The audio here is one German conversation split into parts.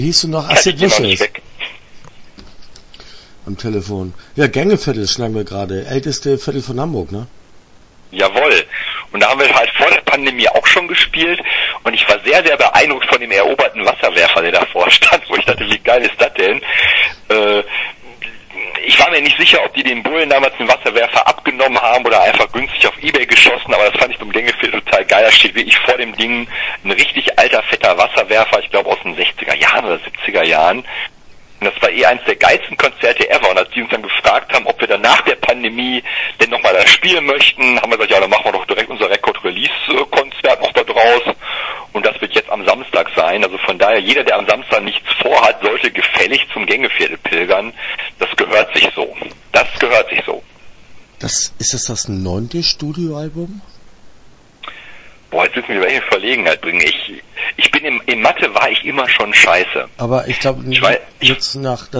Wie hieß du noch? Acid Vicious. Am Telefon. Ja, Gängeviertel schlagen wir gerade. Älteste Viertel von Hamburg, ne? Jawohl. Und da haben wir halt vor der Pandemie auch schon gespielt und ich war sehr, sehr beeindruckt von dem eroberten Wasserwerfer, der davor stand, wo ich dachte, wie geil ist das denn? Ich war mir nicht sicher, ob die den Bullen damals den Wasserwerfer abgenommen haben oder einfach günstig auf eBay geschossen, aber das fand ich beim Gängeviertel total geil. Da steht wirklich vor dem Ding ein richtig alter, fetter Wasserwerfer, ich glaube aus den 60er Jahren oder 70er Jahren. Und das war eins der geilsten Konzerte ever. Und als die uns dann gefragt haben, ob wir dann nach der Pandemie denn nochmal da spielen möchten, haben wir gesagt, ja, dann machen wir doch direkt unser Record-Release-Konzert noch da draus. Und das wird jetzt am Samstag sein. Also von daher, jeder, der am Samstag nichts vorhat, sollte gefällig zum Gängeviertel pilgern. Das gehört sich so. Das gehört sich so. Ist das 9. Studioalbum? Boah, jetzt müssen wir in Verlegenheit bringen. Ich bin in Mathe war ich immer schon scheiße. Aber ich glaube, jetzt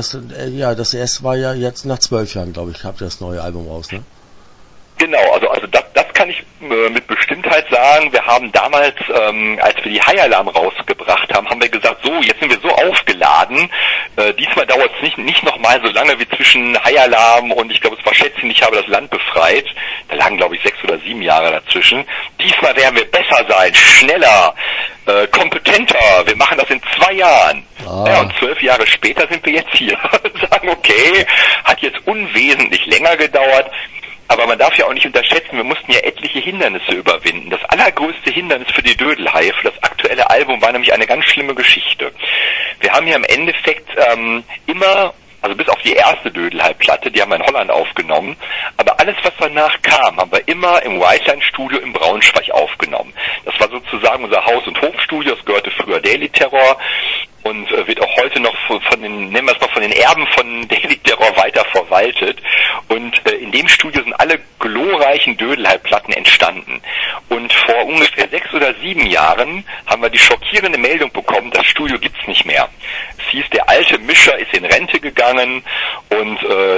das erste war ja jetzt nach 12 Jahren, glaube ich, habt ihr das neue Album raus, ne? Genau, also das kann ich mit Bestimmtheit sagen. Wir haben damals, als wir die High Alarm rausgebracht haben, haben wir gesagt, so, jetzt sind wir so aufgeladen, diesmal dauert es nicht nochmal so lange wie zwischen High Alarm und ich glaube, es war Schätzchen, ich habe das Land befreit. Da lagen, glaube ich, 6 oder 7 Jahre dazwischen. Diesmal werden wir besser sein, schneller, kompetenter. Wir machen das in 2 Jahren. Ja, und 12 Jahre später sind wir jetzt hier. Sagen, okay, hat jetzt unwesentlich länger gedauert. Aber man darf ja auch nicht unterschätzen, wir mussten ja etliche Hindernisse überwinden. Das allergrößte Hindernis für die Dödelhaie, für das aktuelle Album, war nämlich eine ganz schlimme Geschichte. Wir haben ja im Endeffekt immer, also bis auf die erste Dödelhaie-Platte, die haben wir in Holland aufgenommen, aber alles, was danach kam, haben wir immer im Whiteline-Studio in Braunschweig aufgenommen. Das war sozusagen unser Haus- und Hofstudio, das gehörte früher Daily Terror und wird auch heute noch von den Erben von Daily Terror weiter verwaltet. Und in dem Studio sind alle glorreichen Dödelhaie-Platten entstanden. Und vor ungefähr 6 oder 7 Jahren haben wir die schockierende Meldung bekommen, das Studio gibt's nicht mehr. Es hieß, der alte Mischer ist in Rente gegangen und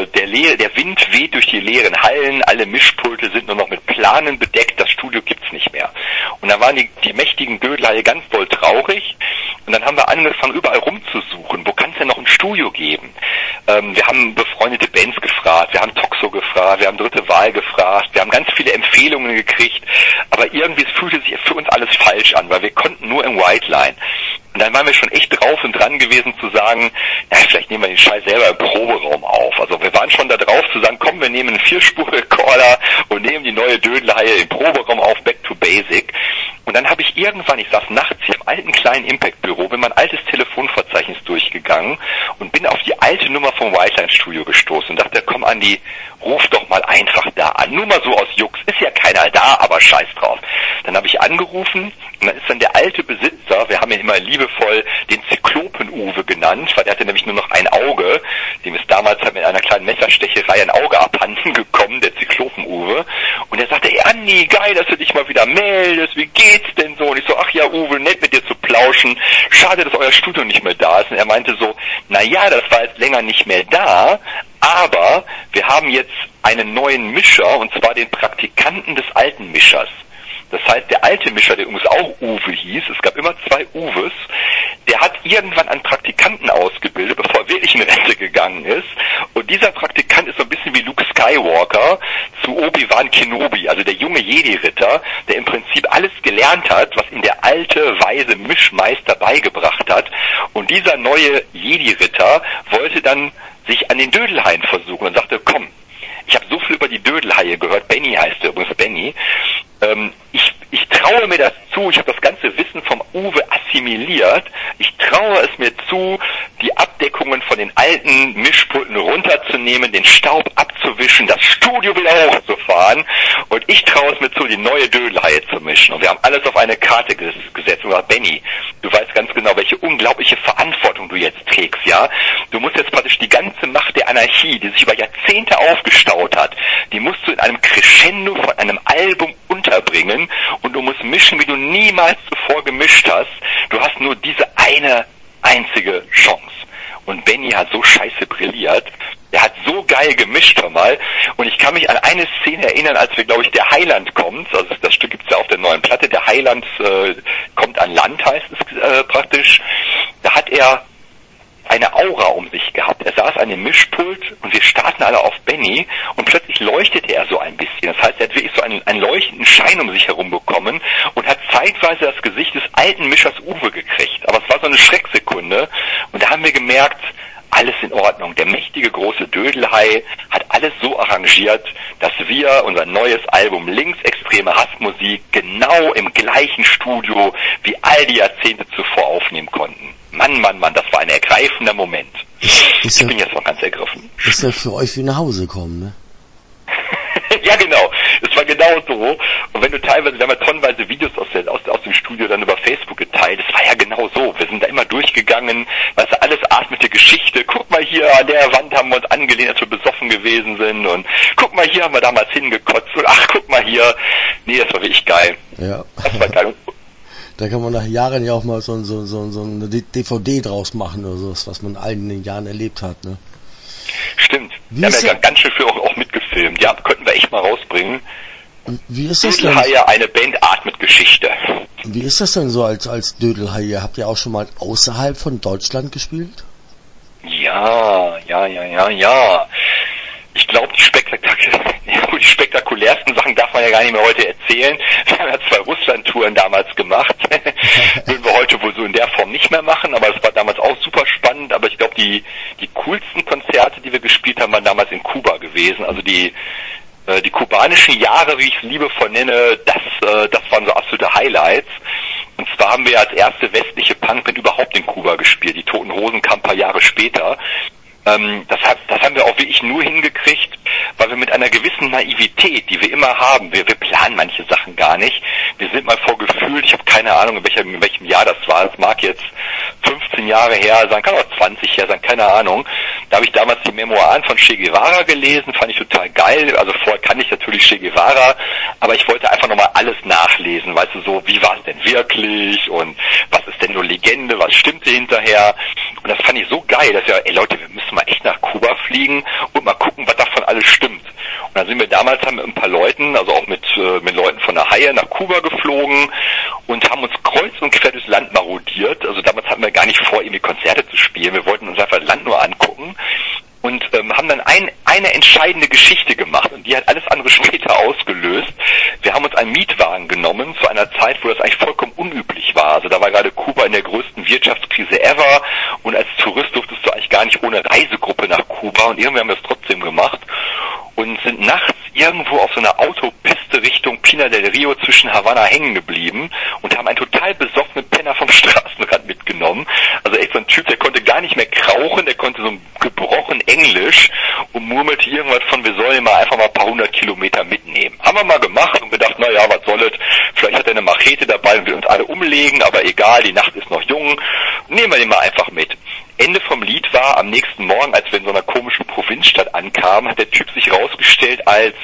der Wind weht durch die leeren Hallen, alle Mischpulte sind nur noch mit Planen bedeckt, das Studio gibt's nicht mehr. Und da waren die mächtigen Dödelhaie ganz doll traurig. Und dann haben wir angefangen, überall rumzusuchen. Wo kann es denn noch ein Studio geben? Wir haben befreundete Bands gefragt, wir haben Toxo gefragt, wir haben Dritte Wahl gefragt, wir haben ganz viele Empfehlungen gekriegt, aber irgendwie es fühlte sich für uns alles falsch an, weil wir konnten nur im Whiteline. Und dann waren wir schon echt drauf und dran gewesen zu sagen, ja, vielleicht nehmen wir den Scheiß selber im Proberaum auf. Also wir waren schon da drauf zu sagen, komm, wir nehmen einen 4-Spur-Recorder und nehmen die neue Dödelhaie im Proberaum auf, back to basic. Und dann habe ich irgendwann, ich saß nachts hier im alten kleinen Impact-Büro, bin mein altes Telefonverzeichnis durchgegangen und bin auf die alte Nummer vom Whiteline-Studio gestoßen und dachte, komm Andi, ruf doch mal einfach da an. Nur mal so aus Jux, ist ja keiner da, aber scheiß drauf. Dann habe ich angerufen und dann ist dann der alte Besitzer, wir haben ihn immer liebevoll den Zyklopen-Uwe genannt, weil der hatte nämlich nur noch ein Auge, dem ist damals halt mit einer kleinen Messerstecherei ein Auge abhanden gekommen, der Zyklopen-Uwe. Und er sagte, ey Andi, geil, dass du dich mal wieder meldest, wie geht's denn so? Und ich so, ach ja Uwe, nett mit dir zu plauschen, schade, dass euer Studio nicht mehr da ist. Und er meinte so, naja, das war jetzt länger nicht mehr da, aber wir haben jetzt einen neuen Mischer, und zwar den Praktikanten des alten Mischers. Das heißt, der alte Mischer, der übrigens auch Uwe hieß, es gab immer 2 Uwes, der hat irgendwann einen Praktikanten ausgebildet, bevor er wirklich in Rente gegangen ist. Und dieser Praktikant ist so ein bisschen wie Luke Skywalker zu Obi-Wan Kenobi, also der junge Jedi-Ritter, der im Prinzip alles gelernt hat, was ihm der alte, weise Mischmeister beigebracht hat. Und dieser neue Jedi-Ritter wollte dann sich an den Dödelhaien versuchen und sagte, komm, ich habe so viel über die Dödelhaie gehört, Benny heißt er übrigens, Benny. Ich traue mir das zu, ich habe das ganze Wissen vom Uwe assimiliert, ich traue es mir zu, die Abdeckungen von den alten Mischpulten runterzunehmen, den Staub abzuwischen, das Studio wieder hochzufahren und ich traue es mir zu, die neue Dödelhaie zu mischen. Und wir haben alles auf eine Karte gesetzt und gesagt, Benny, du weißt ganz genau, welche unglaubliche Verantwortung du jetzt trägst, ja? Du musst jetzt praktisch die ganze Macht der Anarchie, die sich über Jahrzehnte aufgestaut hat, die musst du in einem Crescendo von einem Album unterbringen und du musst mischen, wie du niemals zuvor gemischt hast. Du hast nur diese eine einzige Chance. Und Benny hat so scheiße brilliert. Er hat so geil gemischt mal. Und ich kann mich an eine Szene erinnern, als wir, glaube ich, der Heiland kommt. Also das Stück gibt's ja auf der neuen Platte. Der Heiland kommt an Land, heißt es praktisch. Da hat er eine Aura um sich gehabt. Er saß an dem Mischpult und wir starrten alle auf Benny und plötzlich leuchtete er so ein bisschen. Das heißt, er hat wirklich so einen leuchtenden Schein um sich herum bekommen und hat zeitweise das Gesicht des alten Mischers Uwe gekriegt. Aber es war so eine Schrecksekunde und da haben wir gemerkt, alles in Ordnung. Der mächtige große Dödelhai hat alles so arrangiert, dass wir unser neues Album Linksextreme Hassmusik genau im gleichen Studio wie all die Jahrzehnte zuvor aufnehmen konnten. Mann, das war ein ergreifender Moment. Ich bin jetzt mal ganz ergriffen. Ist ja für euch wie nach Hause kommen, ne? Ja, genau. Es war genau so. Und wenn du teilweise, wir haben ja tonnenweise Videos aus dem Studio dann über Facebook geteilt, es war ja genau so. Wir sind da immer durchgegangen, weißt du, alles atmete Geschichte. Guck mal hier, an der Wand haben wir uns angelehnt, als wir besoffen gewesen sind. Und guck mal hier, haben wir damals hingekotzt. Und ach, guck mal hier. Nee, das war wirklich geil. Ja. Das war geil. Da kann man nach Jahren ja auch mal so eine DVD draus machen oder so, was man all in den Jahren erlebt hat, ne? Stimmt. Wir haben ja ganz schön viel auch mitgefilmt. Ja, könnten wir echt mal rausbringen. Wie ist das denn? Dödelhaie, eine Bandart mit Geschichte. Wie ist das denn so als Dödelhaie? Habt ihr auch schon mal außerhalb von Deutschland gespielt? Ja. Ich glaube, die spektakulärsten Sachen darf man ja gar nicht mehr heute erzählen. Wir haben ja 2 Russland-Touren damals gemacht. Würden wir heute wohl so in der Form nicht mehr machen, aber es war damals auch super spannend. Aber ich glaube, die coolsten Konzerte, die wir gespielt haben, waren damals in Kuba gewesen. Also die kubanischen Jahre, wie ich es liebevoll nenne, das waren so absolute Highlights. Und zwar haben wir als erste westliche Punkband überhaupt in Kuba gespielt. Die Toten Hosen kamen ein paar Jahre später. Das haben wir auch wirklich nur hingekriegt, weil wir mit einer gewissen Naivität, die wir immer haben, wir planen manche Sachen gar nicht. Wir sind mal vor gefühlt, ich habe keine Ahnung, in welchem Jahr das war, das mag jetzt 15 Jahre her sein, kann auch 20 her sein, keine Ahnung. Da habe ich damals die Memoiren von Che Guevara gelesen, fand ich total geil. Also vorher kannte ich natürlich Che Guevara, aber ich wollte einfach nochmal alles nachlesen, weißt du, so, wie war es denn wirklich und was ist denn nur Legende, was stimmte hinterher. Und das fand ich so geil, dass ja, ey Leute, wir müssen mal echt nach Kuba fliegen und mal gucken, was davon alles stimmt. Und dann sind wir damals mit ein paar Leuten, also auch mit Leuten von der Haie nach Kuba geflogen und haben uns kreuz und quer durchs Land marodiert. Also damals hatten wir gar nicht vor, irgendwie Konzerte zu spielen. Wir wollten uns einfach das Land nur angucken und haben dann eine entscheidende Geschichte gemacht und die hat alles andere später ausgelöst. Wir haben uns einen Mietwagen genommen zu einer Zeit, wo das eigentlich vollkommen unüblich war. Also da war gerade Kuba in der größten Wirtschaftskrise ever und als Tourist durftest du eigentlich gar nicht ohne Reisegruppe nach Kuba und irgendwie haben wir es trotzdem gemacht und sind nachts irgendwo auf so einer Autopiste Richtung Pinar del Rio zwischen Havanna hängen geblieben und haben einen total besoffenen Penner vom Straßenrand mitgenommen. Also echt so ein Typ, der konnte gar nicht mehr krauchen, der konnte so gebrochen Englisch und murmelte irgendwas von, wir sollen mal einfach mal ein paar 100 Kilometer mitnehmen. Haben wir mal gemacht und gedacht, naja, was soll es, vielleicht hat er eine Machete dabei und will uns alle umlegen, aber egal, die Nacht ist noch jung, nehmen wir den mal einfach mit. Ende vom Lied war, am nächsten Morgen, als wir in so einer komischen Provinzstadt ankamen, hat der Typ sich rausgestellt als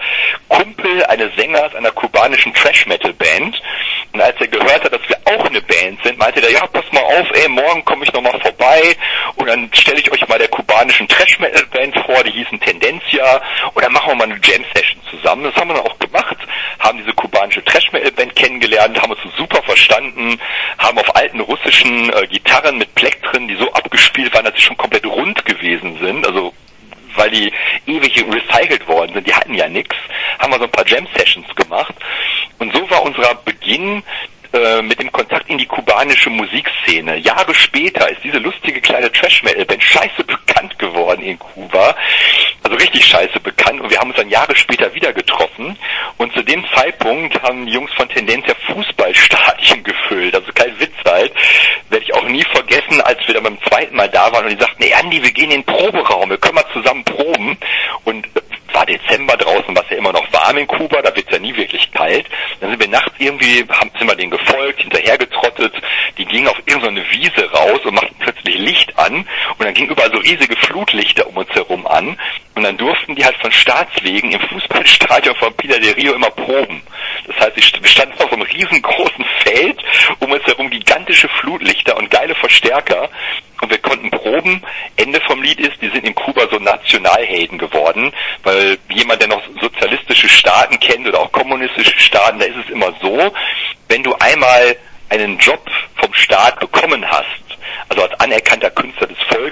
Kumpel eines Sängers einer kubanischen Thrash-Metal-Band. Und als er gehört hat, dass wir auch eine Band sind, meinte er, ja, pass mal auf, ey, morgen komme ich nochmal vorbei und dann stelle ich euch mal der kubanischen Thrash-Metal-Band vor, die hießen Tendencia, und dann machen wir mal eine Jam-Session zusammen. Das haben wir dann auch gemacht, haben diese kubanische Thrash-Metal-Band kennengelernt, haben uns super verstanden, haben auf alten russischen Gitarren mit Plektren, die so abgespielt waren, dass sie schon komplett rund gewesen sind, also weil die ewig recycelt worden sind, die hatten ja nichts, haben wir so ein paar Jam-Sessions gemacht und so war unser Beginn mit dem Kontakt in die kubanische Musikszene. Jahre später ist diese lustige kleine Thrash-Metal-Band scheiße bekannt geworden in Kuba, also richtig scheiße bekannt, und wir haben uns dann Jahre später wieder getroffen und zu dem Zeitpunkt haben die Jungs von Tendencia Fußballstadien gefüllt, also kein Witz halt, werde ich auch nie vergessen, als wir dann beim zweiten Mal da waren und die sagten, ey Andi, wir gehen in den Proberaum, wir können mal zusammen proben, und war Dezember draußen, was ja immer noch warm in Kuba, da wird's ja nie wirklich kalt. Dann sind wir nachts irgendwie, sind wir denen gefolgt, hinterhergetrottet, die gingen auf irgendeine Wiese raus und machten plötzlich Licht an und dann gingen überall so riesige Flutlichter um uns herum an und dann durften die halt von Staatswegen im Fußballstadion von Pinar del Rio immer proben. Das heißt, wir standen auf so einem riesengroßen Feld, um uns herum gigantische Flutlichter und geile Verstärker und wir konnten proben. Ende vom Lied ist, die sind in Kuba so Nationalhelden geworden, weil jemand, der noch sozialistische Staaten kennt oder auch kommunistische Staaten, da ist es immer so, wenn du einmal einen Job vom Staat bekommen hast, also als anerkannter Künstler des Volkes,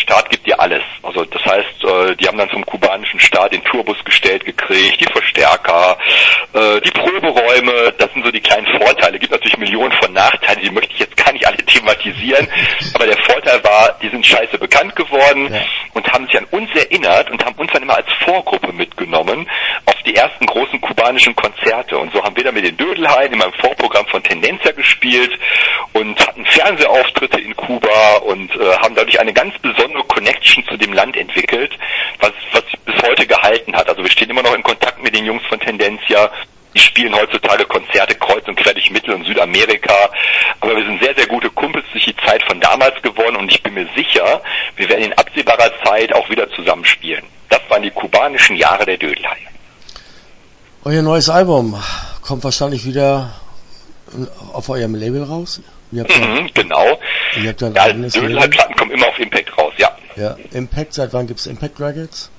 Staat gibt dir alles. Also das heißt, die haben dann vom kubanischen Staat den Tourbus gestellt gekriegt, die Verstärker, die Proberäume, das sind so die kleinen Vorteile. Gibt natürlich Millionen von Nachteilen, die möchte ich jetzt gar nicht alle thematisieren, aber der Vorteil war, die sind scheiße bekannt geworden und haben sich an uns erinnert und haben uns dann immer als Vorgruppe mitgenommen auf die ersten großen kubanischen Konzerte. Und so haben wir dann mit den Dödelhaien in meinem Vorprogramm von Tendencia gespielt und hatten Fernsehauftritte in Kuba und haben dadurch eine ganz besondere Connection zu dem Land entwickelt, was bis heute gehalten hat. Also wir stehen immer noch in Kontakt mit den Jungs von Tendencia. Die spielen heutzutage Konzerte kreuz und quer durch Mittel- und Südamerika. Aber wir sind sehr, sehr gute Kumpels durch die Zeit von damals geworden und ich bin mir sicher, wir werden in absehbarer Zeit auch wieder zusammenspielen. Das waren die kubanischen Jahre der Dödelhaie. Euer neues Album kommt wahrscheinlich wieder auf eurem Label raus? Genau. Ihr habt ein ja, eigenes Dödelhaie-Platten kommen immer auf Impact raus, ja. Ja, Impact, seit wann gibt's Impact Records?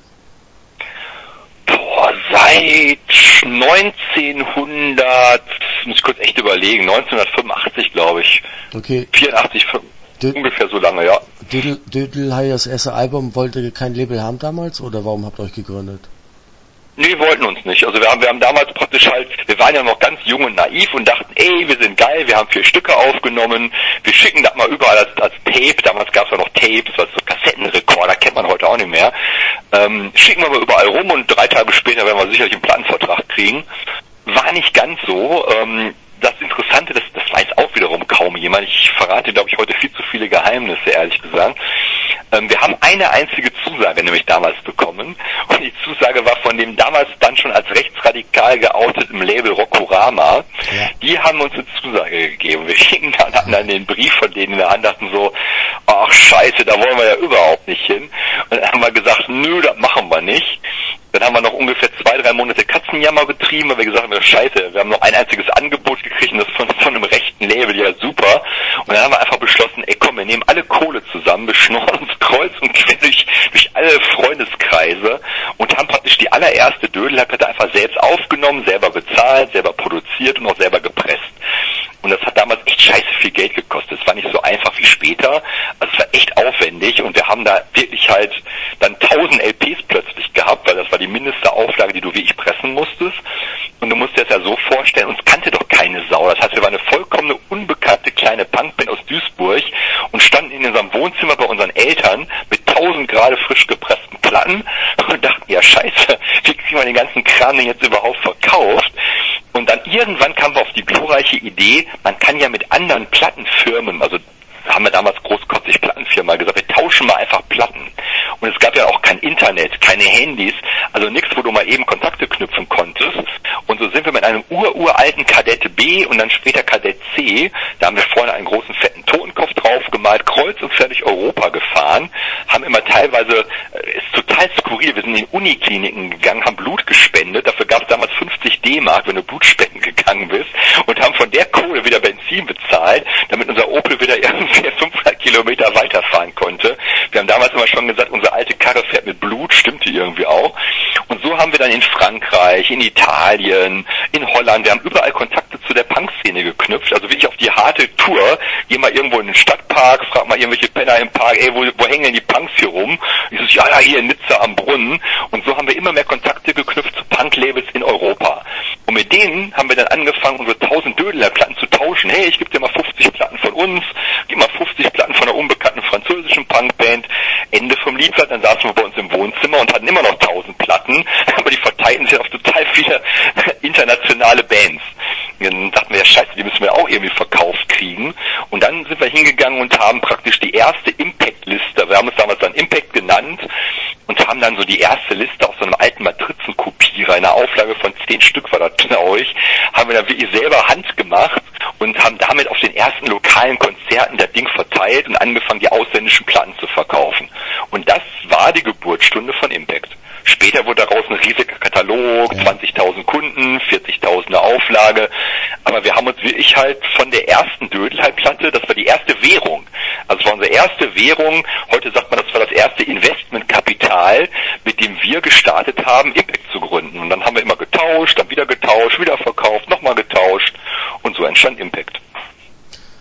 Seit 1900, muss ich kurz echt überlegen, 1985 glaube ich. Okay. 84, ungefähr so lange, ja. Dödelhaie, das erste Album, wollte kein Label haben damals oder warum habt ihr euch gegründet? Nee, wollten uns nicht. Also wir haben damals praktisch halt, wir waren ja noch ganz jung und naiv und dachten, ey, wir sind geil, wir haben 4 Stücke aufgenommen, wir schicken das mal überall als Tape, damals gab es ja noch Tapes, also so Kassettenrekorder, kennt man heute auch nicht mehr, schicken wir mal überall rum und 3 Tage später werden wir sicherlich einen Plattenvertrag kriegen. War nicht ganz so. Das Interessante, das weiß auch wiederum kaum jemand. Ich verrate, glaube ich, heute viel zu viele Geheimnisse, ehrlich gesagt. Wir haben eine einzige Zusage nämlich damals bekommen. Und die Zusage war von dem damals dann schon als rechtsradikal geouteten Label Rockorama. Ja. Die haben uns eine Zusage gegeben. Wir schicken dann den Brief von denen in der Hand, dachten so, ach scheiße, da wollen wir ja überhaupt nicht hin. Und dann haben wir gesagt, nö, das machen wir nicht. Dann haben wir noch ungefähr 2-3 Monate Katzenjammer betrieben, weil wir gesagt haben, scheiße, wir haben noch ein einziges Angebot gekriegt und das von einem rechten Label, ja super. Und dann haben wir einfach beschlossen, ey komm, wir nehmen alle Kohle zusammen, wir schnorren uns kreuz und quer durch alle Freundeskreise und haben praktisch die allererste Dödelhaie-Platte einfach selbst aufgenommen, selber bezahlt, selber produziert und auch selber gepresst. Und das hat damals echt scheiße viel Geld gekostet. Es war nicht so einfach wie später. Also es war echt aufwendig und wir haben da wirklich halt dann 1000 LPs plötzlich gehabt, weil das war die mindeste Auflage, die du wie ich pressen musstest. Und du musst dir das ja so vorstellen, uns kannte doch keine Sau. Das heißt, wir waren eine vollkommene unbekannte kleine Punkband aus Duisburg und standen in unserem Wohnzimmer bei unseren Eltern mit 1000 gerade frisch gepressten Platten und dachten, ja scheiße, wie kriegen wir den ganzen Kram denn jetzt überhaupt verkauft? Und dann irgendwann kamen wir auf die glorreiche Idee, man kann ja mit anderen Plattenfirmen, also haben wir damals großkotzig Plattenfirma gesagt, wir tauschen mal einfach Platten. Und es gab ja auch kein Internet, keine Handys, also nichts, wo du mal eben Kontakte knüpfen konntest. Und so sind wir mit einem uralten Kadett B und dann später Kadett C, da haben wir vorne einen großen fetten Totenkopf drauf gemalt, kreuz und quer durch Europa gefahren, haben immer teilweise, ist total skurril, wir sind in Unikliniken gegangen, haben Blut gespendet, dafür gab es damals 50 D-Mark, wenn du Blutspenden gegangen bist, und haben von der Kohle wieder Benzin bezahlt, damit unser Opel wieder irgendwie 500 Kilometer weiterfahren konnte. Wir haben damals immer schon gesagt, unsere alte Karre fährt mit Blut, stimmte irgendwie auch. Und so haben wir dann in Frankreich, in Italien, in Holland, wir haben überall Kontakte zu der Punkszene geknüpft, also wirklich auf die harte Tour. Geh mal irgendwo in den Stadtpark, frag mal irgendwelche Penner im Park, ey, wo hängen denn die Punks hier rum? Ich so, ja, hier in Nizza am Brunnen. Und so haben wir immer mehr Kontakte geknüpft zu Punk-Labels in Europa. Und mit denen haben wir dann angefangen, unsere 1000 Dödeler-Platten zu tauschen. Hey, ich gebe dir mal 50 Platten von uns, gib mal 50 Platten von einer unbekannten französischen Punkband. Ende vom Lied, dann saßen wir bei uns im Wohnzimmer und hatten immer noch 1000 Platten, aber die verteilten sich auf total viele internationale Bands. Und dann dachten wir, ja scheiße, die müssen wir auch irgendwie verkauft kriegen. Und dann sind wir hingegangen und haben praktisch die erste Impact-Liste, wir haben es damals dann Impact genannt, und haben dann so die erste Liste auf so einem alten Matrizenkopierer, einer Auflage von 10 Stück war das, glaube ich, haben wir dann wirklich selber handgemacht und haben damit auf den ersten lokalen Konzerten das Ding verteilt und angefangen, die ausländischen Platten zu verkaufen. Und das war die Geburtsstunde von Impact. Später wurde daraus ein riesiger Katalog, 20.000 Kunden, 40.000er Auflage, aber wir haben uns wirklich halt von der ersten Dödelhaie-Platte, das war die erste Währung, also es war unsere erste Währung, heute sagt man, das war das erste Investmentkapital, mit dem wir gestartet haben, Impact zu gründen. Und dann haben wir immer getauscht, dann wieder verkauft, nochmal getauscht und so entstand Impact.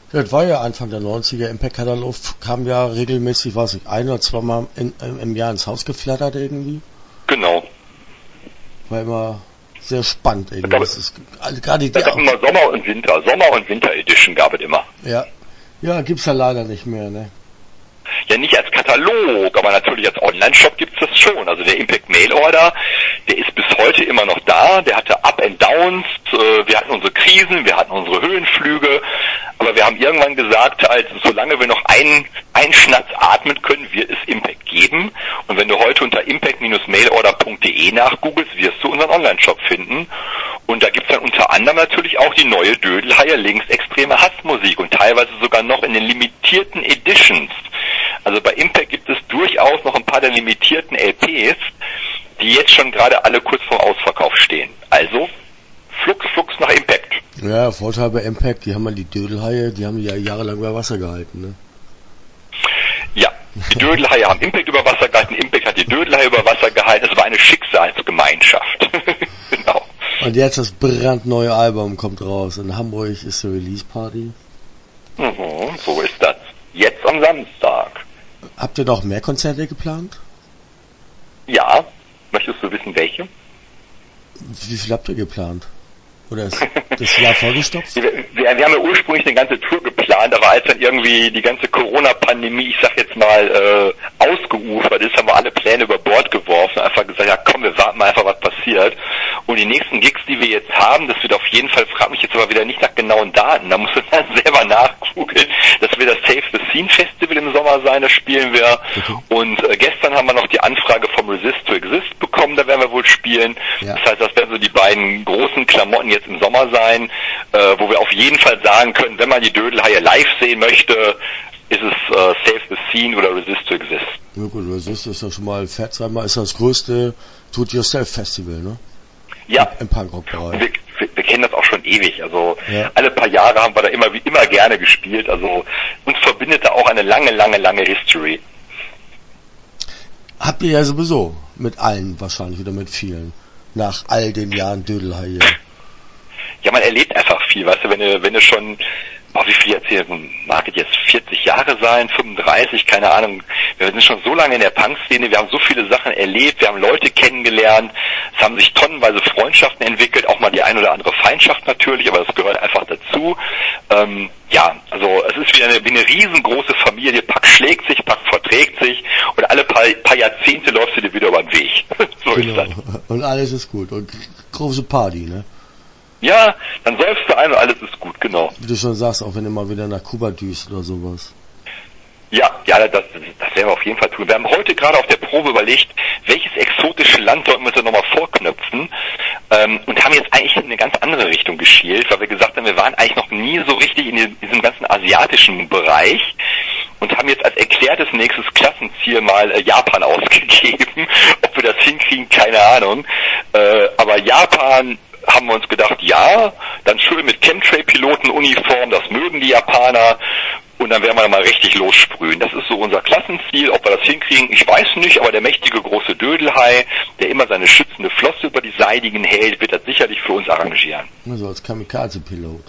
Das war ja Anfang der 90er, Impact-Katalog kam ja regelmäßig, weiß ich, ein oder zweimal im Jahr ins Haus geflattert irgendwie. Genau. War immer sehr spannend irgendwie. Das ist gerade die immer Sommer- und Winter-Edition gab es immer. Ja. Ja, gibt's ja leider nicht mehr, ne? Ja, nicht als Katalog, aber natürlich als Online-Shop gibt's das schon. Also der Impact Mail Order, der ist bis heute immer noch da. Der hatte Up and Downs. Wir hatten unsere Krisen, wir hatten unsere Höhenflüge. Aber wir haben irgendwann gesagt, halt, solange wir noch einen Schnatz atmen können, wird es Impact geben. Und wenn du heute unter impact-mailorder.de nachgoogelst, wirst du unseren Online-Shop finden. Und da gibt's dann unter anderem natürlich auch die neue Dödelhaie linksextreme Hassmusik und teilweise sogar noch in den limitierten Editions. Also bei Impact gibt es durchaus noch ein paar der limitierten LPs, die jetzt schon gerade alle kurz vorm Ausverkauf stehen. Also, flugs nach Impact. Ja, Vorteil bei Impact, die haben ja die Dödelhaie, die haben die ja jahrelang über Wasser gehalten, ne? Ja, die Dödelhaie haben Impact über Wasser gehalten, Impact hat die Dödelhaie über Wasser gehalten, es war eine Schicksalsgemeinschaft. Genau. Und jetzt das brandneue Album kommt raus. In Hamburg ist die Release-Party. So ist das. Jetzt am Samstag. Habt ihr noch mehr Konzerte geplant? Ja. Möchtest du wissen, welche? Wie viel habt ihr geplant? Oder ist das Jahr vollgestopft? Wir haben ja ursprünglich eine ganze Tour geplant, aber als dann irgendwie die ganze Corona-Pandemie, ich sag jetzt mal, ausgeufert ist, haben wir alle Pläne über Bord geworfen, einfach gesagt, ja komm, wir warten mal einfach, was passiert. Und die nächsten Gigs, die wir jetzt haben, das wird auf jeden Fall, frag mich jetzt aber wieder nicht nach genauen Daten, da musst du dann selber nachgoogeln, das wird das Save the Scene Festival im Sommer sein, das spielen wir. Okay. Und gestern haben wir noch die Anfrage vom Resist to Exist bekommen, da werden wir wohl spielen. Ja. Das heißt, das werden so die beiden großen Klamotten jetzt im Sommer sein, wo wir auf jeden Fall sagen können, wenn man die Dödelhaie live sehen möchte, ist es Save the Scene oder Resist to Exist. Ja gut, Resist ist ja schon mal fett, sag mal, ist das größte Do-it-yourself-Festival, ne? Ja. Im Punkrock-Bereich. Wir kennen das auch schon ewig, also ja. Alle paar Jahre haben wir da immer gerne gespielt, also uns verbindet da auch eine lange History. Habt ihr ja sowieso mit allen wahrscheinlich oder mit vielen, nach all den Jahren Dödelhaie. Ja, man erlebt einfach viel, weißt du, wenn du schon, wie viel erzählen, mag es jetzt 40 Jahre sein, 35, keine Ahnung, wir sind schon so lange in der Punk-Szene, wir haben so viele Sachen erlebt, wir haben Leute kennengelernt, es haben sich tonnenweise Freundschaften entwickelt, auch mal die ein oder andere Feindschaft natürlich, aber das gehört einfach dazu. Ja, also es ist wie eine riesengroße Familie, Punk schlägt sich, Punk verträgt sich und alle paar Jahrzehnte läufst du dir wieder über den Weg. So genau. Ist das. Und alles ist gut und große Party, ne? Ja, dann säufst du ein und alles ist gut, genau. Wie du schon sagst, auch wenn du mal wieder nach Kuba düst oder sowas. Ja, das werden wir auf jeden Fall tun. Wir haben heute gerade auf der Probe überlegt, welches exotische Land sollten wir uns nochmal vorknöpfen, und haben jetzt eigentlich in eine ganz andere Richtung geschielt, weil wir gesagt haben, wir waren eigentlich noch nie so richtig in diesem ganzen asiatischen Bereich und haben jetzt als erklärtes nächstes Klassenziel mal Japan ausgegeben. Ob wir das hinkriegen, keine Ahnung. Aber Japan haben wir uns gedacht, ja, dann schön mit Chemtrail-Piloten-Uniform, das mögen die Japaner, und dann werden wir mal richtig lossprühen. Das ist so unser Klassenziel, ob wir das hinkriegen, ich weiß nicht, aber der mächtige große Dödelhai, der immer seine schützende Flosse über die Seidigen hält, wird das sicherlich für uns arrangieren. Also als Kamikaze-Pilot.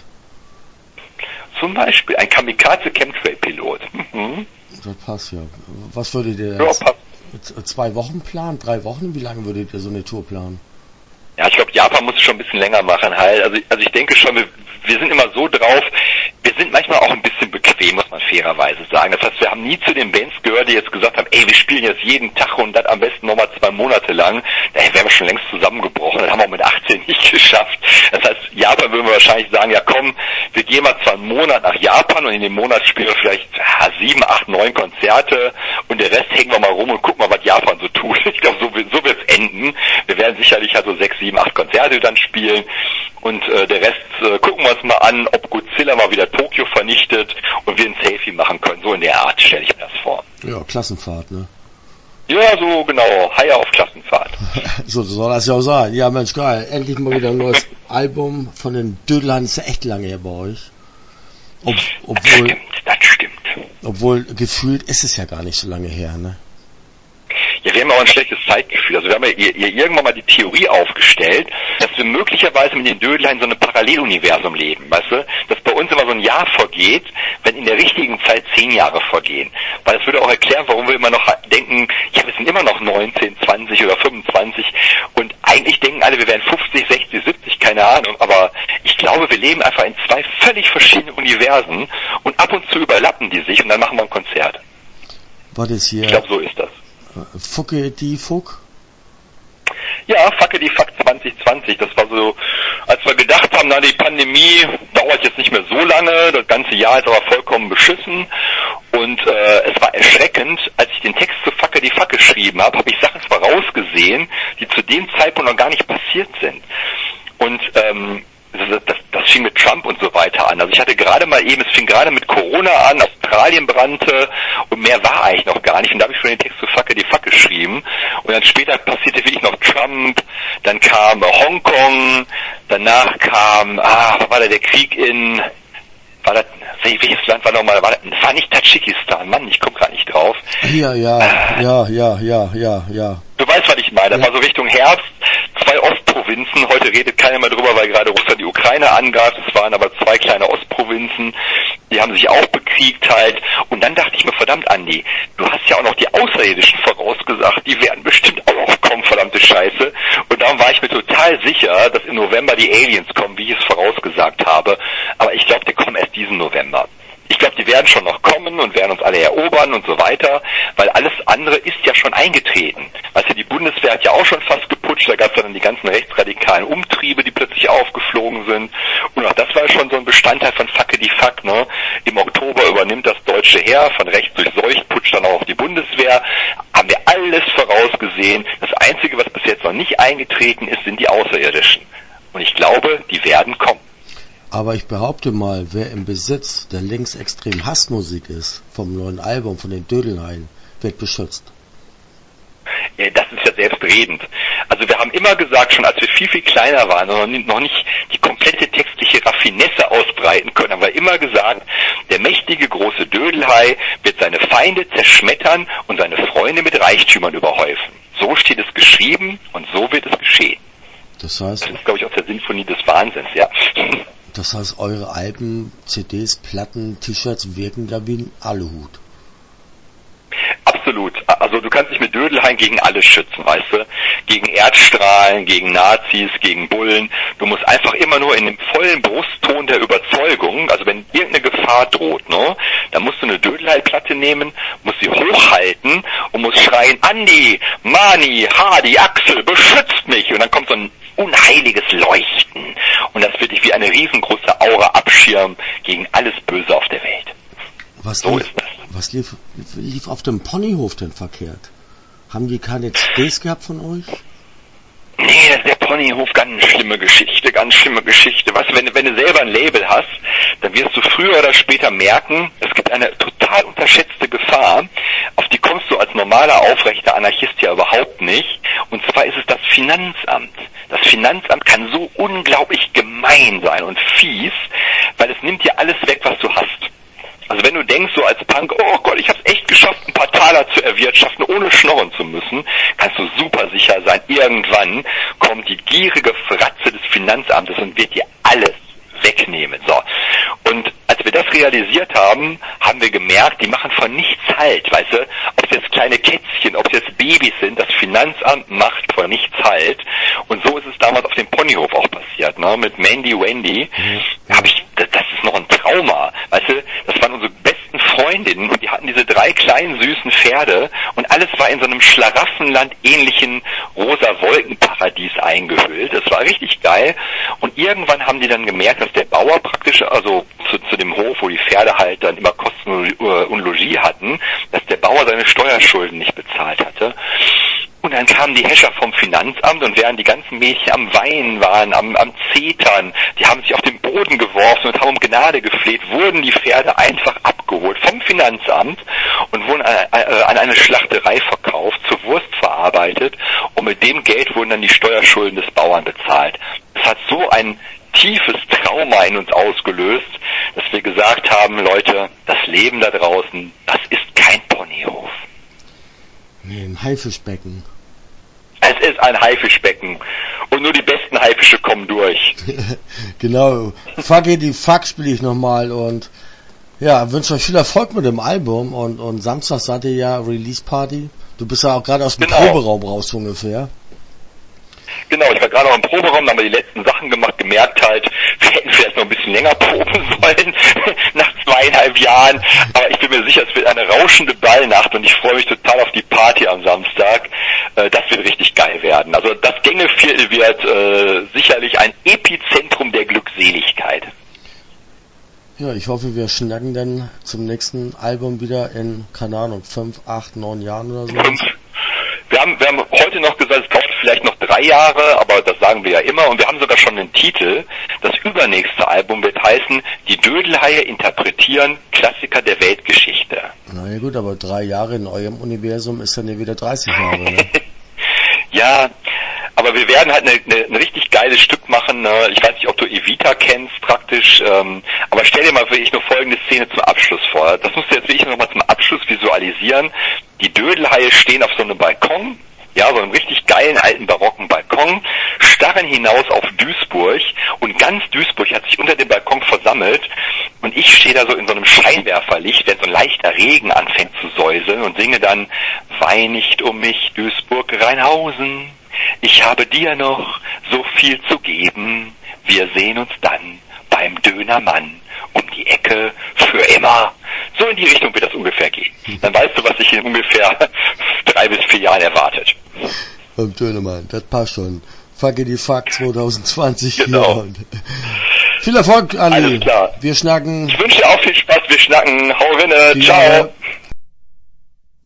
Zum Beispiel ein Kamikaze-Chemtrail-Pilot. Das passt ja. Was würdet ihr jetzt? 2 Wochen planen? 3 Wochen? Wie lange würdet ihr so eine Tour planen? Ja, ich glaube, Japan muss es schon ein bisschen länger machen halt. Also ich denke schon, wir sind immer so drauf, wir sind manchmal auch ein bisschen bequem, muss man fairerweise sagen. Das heißt, wir haben nie zu den Bands gehört, die jetzt gesagt haben, ey, wir spielen jetzt jeden Tag und das am besten nochmal 2 Monate lang. Da wären wir schon längst zusammengebrochen, das haben wir auch mit 18 nicht geschafft. Das heißt, Japan würden wir wahrscheinlich sagen, ja komm, wir gehen mal 2 Monate nach Japan und in dem Monat spielen wir vielleicht 7, 8, 9 Konzerte und der Rest hängen wir mal rum und gucken mal, was Japan so tut. Ich glaube, so wird's enden. Wir werden sicherlich halt so 6, 7, 8 Konzerte dann spielen und der Rest gucken wir uns mal an, ob Godzilla mal wieder Tokio vernichtet und wir ein Selfie machen können. So in der Art stelle ich mir das vor. Ja, Klassenfahrt, ne? Ja, so genau. Haie auf Klassenfahrt. So soll das ja auch sein. Ja, Mensch, geil. Endlich mal wieder ein neues Album von den Dödelhaien. Ist ja echt lange her bei euch. Das stimmt. Obwohl, gefühlt ist es ja gar nicht so lange her, ne? Ja, wir haben auch ein schlechtes Zeitgefühl. Also wir haben ja irgendwann mal die Theorie aufgestellt, dass wir möglicherweise mit den Dödeln so einem Paralleluniversum leben, weißt du? Dass bei uns immer so ein Jahr vergeht, wenn in der richtigen Zeit 10 Jahre vergehen. Weil das würde auch erklären, warum wir immer noch denken, ja, wir sind immer noch 19, 20 oder 25 und eigentlich denken alle, wir wären 50, 60, 70, keine Ahnung, aber ich glaube, wir leben einfach in 2 völlig verschiedene Universen und ab und zu überlappen die sich und dann machen wir ein Konzert. War das hier? Ich glaube, so ist das. Fucke die Fuck? Ja, Fucke die Fuck 2020. Das war so, als wir gedacht haben, na, die Pandemie dauert jetzt nicht mehr so lange, das ganze Jahr ist aber vollkommen beschissen. Und es war erschreckend, als ich den Text zu Fucke die Fuck geschrieben habe ich Sachen vorausgesehen, die zu dem Zeitpunkt noch gar nicht passiert sind. Und das fing mit Trump und so weiter an. Also ich hatte gerade mal eben, es fing gerade mit Corona an, Australien brannte und mehr war eigentlich noch gar nicht. Und da habe ich schon den Text zu Fucke die Fuck geschrieben. Und dann später passierte wirklich noch Trump, dann kam Hongkong, danach kam, was war da, der Krieg in, welches Land war nochmal, war nicht Tadschikistan, Mann, ich komme gerade nicht drauf. Ja. Du weißt, was ich meine. Das war so Richtung Herbst, 2 Ostprovinzen. Heute redet keiner mehr drüber, weil gerade Russland die Ukraine angreift. Es waren aber 2 kleine Ostprovinzen. Die haben sich auch bekriegt halt. Und dann dachte ich mir, verdammt, Andi, du hast ja auch noch die Außerirdischen vorausgesagt. Die werden bestimmt auch noch kommen, verdammte Scheiße. Und darum war ich mir total sicher, dass im November die Aliens kommen, wie ich es vorausgesagt habe. Aber ich glaube, die kommen erst diesen November. Ich glaube, die werden schon noch kommen und werden uns alle erobern und so weiter, weil alles andere ist ja schon eingetreten. Weißt du, die Bundeswehr hat ja auch schon fast geputscht, da gab es dann die ganzen rechtsradikalen Umtriebe, die plötzlich aufgeflogen sind. Und auch das war schon so ein Bestandteil von Fucke die Fuck, ne? Im Oktober übernimmt das deutsche Heer, von rechts durchseucht, putscht dann auch auf die Bundeswehr. Haben wir alles vorausgesehen. Das Einzige, was bis jetzt noch nicht eingetreten ist, sind die Außerirdischen. Und ich glaube, die werden kommen. Aber ich behaupte mal, wer im Besitz der linksextremen Hassmusik ist, vom neuen Album, von den Dödelhaien, wird beschützt. Ja, das ist ja selbstredend. Also wir haben immer gesagt, schon als wir viel, viel kleiner waren und noch nicht die komplette textliche Raffinesse ausbreiten können, haben wir immer gesagt, der mächtige große Dödelhai wird seine Feinde zerschmettern und seine Freunde mit Reichtümern überhäufen. So steht es geschrieben und so wird es geschehen. Das heißt, das ist, glaube ich, aus der Sinfonie des Wahnsinns, ja. Das heißt, eure Alben, CDs, Platten, T-Shirts wirken da wie ein Aluhut. Absolut. Also du kannst dich mit Dödelhain gegen alles schützen, weißt du? Gegen Erdstrahlen, gegen Nazis, gegen Bullen. Du musst einfach immer nur in dem vollen Brustton der Überzeugung, also wenn irgendeine Gefahr droht, ne, dann musst du eine Dödelhain-Platte nehmen, musst sie hochhalten und musst schreien, Andi, Mani, Hardy, Axel, beschützt mich! Und dann kommt so ein unheiliges Leuchten. Und das wird dich wie eine riesengroße Aura abschirmen gegen alles Böse auf der Welt. Was lief auf dem Ponyhof denn verkehrt? Haben die keine CDs gehabt von euch? Nee, das ist der Ponyhof, ganz schlimme Geschichte. Weißt du, wenn du selber ein Label hast, dann wirst du früher oder später merken, es gibt eine total unterschätzte Gefahr, auf die kommst du als normaler, aufrechter Anarchist ja überhaupt nicht. Und zwar ist es das Finanzamt. Das Finanzamt kann so unglaublich gemein sein und fies, weil es nimmt dir alles weg, was du hast. Also wenn du denkst so als Punk, oh Gott, ich hab's echt geschafft, ein paar Taler zu erwirtschaften, ohne schnorren zu müssen, kannst du super sicher sein, irgendwann kommt die gierige Fratze des Finanzamtes und wird dir alles wegnehmen. So. Und als wir das realisiert haben, haben wir gemerkt, die machen von nichts Halt, weißt du, ob es jetzt kleine Kätzchen, ob es jetzt Babys sind, das Finanzamt macht von nichts Halt. Und so ist es damals auf dem Ponyhof auch passiert, ne, mit Mandy Wendy. Das ist noch ein Trauma, weißt du, das waren unsere besten Freundinnen und die hatten diese 3 kleinen süßen Pferde und alles war in so einem Schlaraffenland ähnlichen rosa Wolkenparadies eingehüllt. Das war richtig geil und irgendwann haben die dann gemerkt, dass der Bauer praktisch, also zu dem Hof, wo die Pferde halt dann immer Kosten und Logis hatten, dass der Bauer seine Steuerschulden nicht bezahlt hatte. Und dann kamen die Häscher vom Finanzamt und während die ganzen Mädchen am Weinen waren, am Zetern, die haben sich auf den Boden geworfen und haben um Gnade gefleht, wurden die Pferde einfach abgeholt vom Finanzamt und wurden an eine Schlachterei verkauft, zur Wurst verarbeitet und mit dem Geld wurden dann die Steuerschulden des Bauern bezahlt. Es hat so ein tiefes Trauma in uns ausgelöst, dass wir gesagt haben, Leute, das Leben da draußen, das ist kein Ponyhof. Nee, ein Haifischbecken. Es ist ein Haifischbecken. Und nur die besten Haifische kommen durch. Genau. Fuckity Fuck spiele ich nochmal und ja, wünsche euch viel Erfolg mit dem Album und Samstag seid ihr ja Release Party. Du bist ja auch gerade aus dem Proberaum raus ungefähr. Genau, ich war gerade noch im Proberaum, da haben wir die letzten Sachen gemacht, gemerkt halt, wir hätten vielleicht noch ein bisschen länger proben sollen, nach 2,5 Jahren, aber ich bin mir sicher, es wird eine rauschende Ballnacht und ich freue mich total auf die Party am Samstag. Das wird richtig geil werden. Also das Gängeviertel wird sicherlich ein Epizentrum der Glückseligkeit. Ja, ich hoffe, wir schnacken dann zum nächsten Album wieder in, keine Ahnung, 5, 8, 9 Jahren oder so. Wir haben heute noch gesagt, es dauert vielleicht noch 3 Jahre, aber das sagen wir ja immer. Und wir haben sogar schon einen Titel. Das übernächste Album wird heißen, die Dödelhaie interpretieren Klassiker der Weltgeschichte. Na ja gut, aber 3 Jahre in eurem Universum ist dann ja wieder 30 Jahre, ne? Ja, aber wir werden halt ein richtig geiles Stück machen. Ich weiß nicht, ob du Evita kennst praktisch, aber stell dir mal wirklich nur folgende Szene zum Abschluss vor. Das musst du jetzt wirklich nochmal zum Abschluss visualisieren. Die Dödelhaie stehen auf so einem Balkon, ja, so einem richtig geilen alten barocken Balkon, starren hinaus auf Duisburg und ganz Duisburg hat sich unter dem Balkon versammelt und ich stehe da so in so einem Scheinwerferlicht, wenn so ein leichter Regen anfängt zu säuseln und singe dann: Wein nicht um mich, Duisburg, Rheinhausen, ich habe dir noch so viel zu geben, wir sehen uns dann beim Dönermann um die Ecke für immer. So in die Richtung wird das ungefähr gehen. Dann weißt du, was dich in ungefähr 3 bis 4 Jahren erwartet. Beim Dönermann, das passt schon. Fuckity Fuck 2020. Genau. Viel Erfolg, Ali. Alles klar. Wir schnacken. Ich wünsche dir auch viel Spaß. Wir schnacken. Hau rinne. Ciao.